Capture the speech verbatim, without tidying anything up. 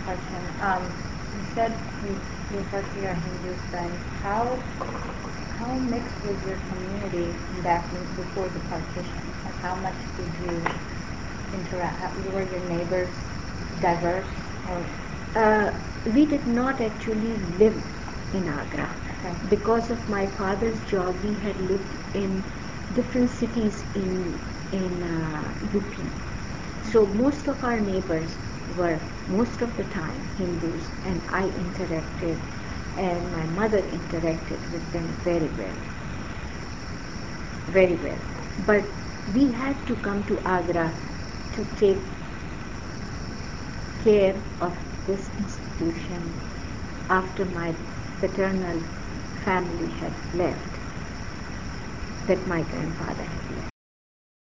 question. Um, you said you referred to your Hindu friends. How how mixed was your community back in, before the partition? Like, how much did you interact? How, were your neighbors diverse? Or Uh, we did not actually live in Agra. Okay. Because of my father's job, we had lived in different cities in in uh, U P. So most of our neighbors were most of the time Hindus, and I interacted, and my mother interacted with them very well, very well. But we had to come to Agra to take care of this institution after my paternal family had left, that my grandfather